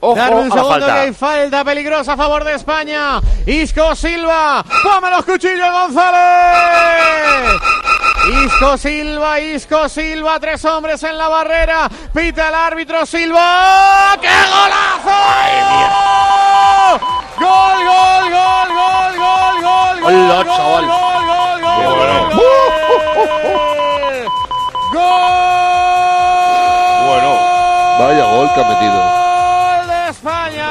Darme un segundo, falta. que hay falta peligrosa a favor de España. Isco Silva, ¡ponme los cuchillos, González! Isco Silva, 3 hombres en la barrera, pita el árbitro Silva, ¡qué golazo! ¡Gol! Hola, chaval. Bueno, vaya gol que ha metido. ¡Gol de España!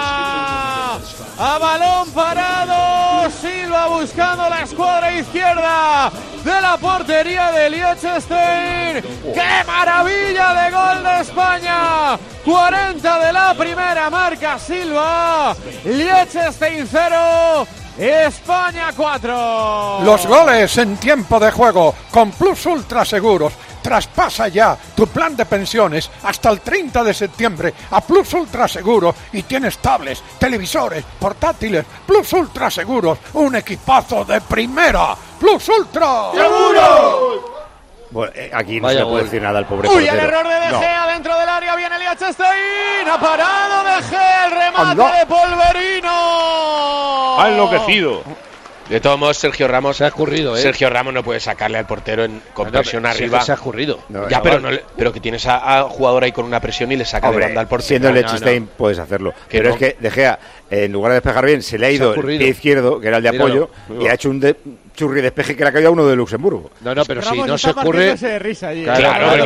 A balón parado, Silva buscando la escuadra izquierda de la portería de Liechtenstein. ¡Qué maravilla de gol de España! 40 de la primera, marca Silva. Liechtenstein 0, España 4. Los goles en tiempo de juego con Plus Ultra Seguros. Traspasa ya tu plan de pensiones hasta el 30 de septiembre a Plus Ultra Seguros y tienes tablets, televisores, portátiles. Plus Ultra Seguros, un equipazo de primera. Plus Ultra ¡Seguro! Bueno, aquí no se le puede decir nada al pobre portero. El error de De Gea dentro del área, viene Liechtenstein, ha parado De Gea, el remate de Polverino. Ha enloquecido. De todos modos, Sergio Ramos se ha escurrido, Sergio Ramos no puede sacarle al portero con presión arriba. Es que se ha escurrido. Ya, pero que tienes a jugador ahí con una presión y le saca de banda al portero. Siendo el Liechtenstein puedes hacerlo. Pero es que De Gea, en lugar de despejar bien, se le ha ido el pie izquierdo, que era el de apoyo, y ha hecho un churri despeje que le ha caído a uno de Luxemburgo. No, pero Ramos si no está se escurre. Claro,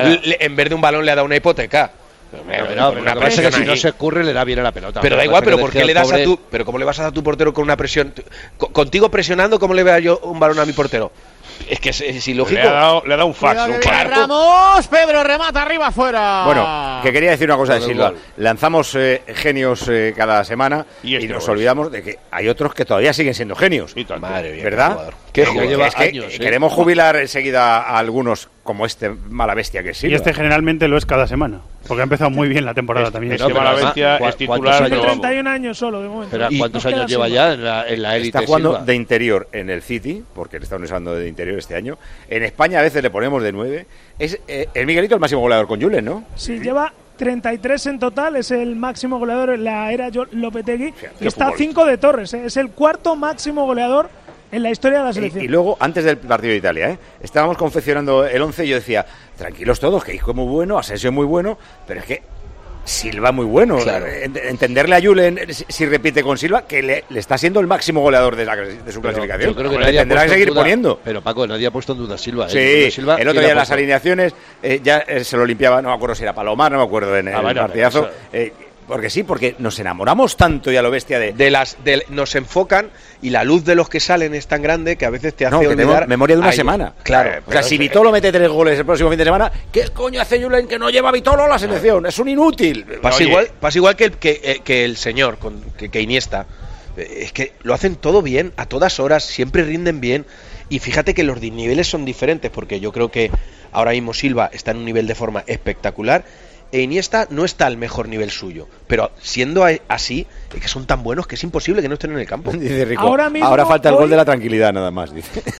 en vez de un balón le ha dado una hipoteca. Pero parece que si no se escurre le da bien a la pelota. Pero da igual, pero ¿por qué le das a tu? Pero ¿cómo le vas a dar a tu portero con una presión? Contigo presionando, ¿cómo le veo yo un balón a mi portero? Es que es ilógico. Le ha dado un fax. Ramos, Pedro remata arriba afuera. Bueno, que quería decir una cosa de Silva. Lanzamos genios cada semana y nos olvidamos de que hay otros que todavía siguen siendo genios. Madre mía, ¿verdad? Lleva es que años, queremos jubilar enseguida a algunos como este mala bestia que es Silva. Y este generalmente lo es cada semana, porque ha empezado muy bien la temporada también. Mala bestia es titular. 31 años solo de momento. Pero ¿cuántos años lleva ya en la élite? Está jugando Silva? de interior en el City, porque le estamos usando de interior este año. En España a veces le ponemos de 9. Es el Miguelito el máximo goleador con Julen, ¿no? Sí, lleva 33 en total, es el máximo goleador en la era Lopetegui. Y está a 5 de Torres, es el cuarto máximo goleador en la historia de la selección. Y luego, antes del partido de Italia, estábamos confeccionando el 11 y yo decía, tranquilos todos, que Isco es muy bueno, Asensio es muy bueno, pero es que Silva muy bueno. Claro. Entenderle a Julen, si repite con Silva, que le está siendo el máximo goleador de su clasificación. Yo creo que nadie tendrá que seguir poniendo. Pero Paco, nadie ha puesto en duda a Silva. Sí, Silva, el otro día en las alineaciones ya se lo limpiaba, no me acuerdo si era Palomar, no me acuerdo en el partidazo. Porque sí, porque nos enamoramos tanto y a lo bestia nos enfocan y la luz de los que salen es tan grande que a veces te hace olvidar memoria de una semana. Claro. O sea, si Vitolo mete 3 goles el próximo fin de semana, ¿qué coño hace Julen que no lleva a Vitolo a la selección? Es un inútil. Pasa igual que el señor, que Iniesta. Es que lo hacen todo bien, a todas horas, siempre rinden bien. Y fíjate que los niveles son diferentes, porque yo creo que ahora mismo Silva está en un nivel de forma espectacular. E Iniesta no está al mejor nivel suyo, pero siendo así, es que son tan buenos que es imposible que no estén en el campo. Dice Rico, ahora falta el gol de la tranquilidad nada más, dice.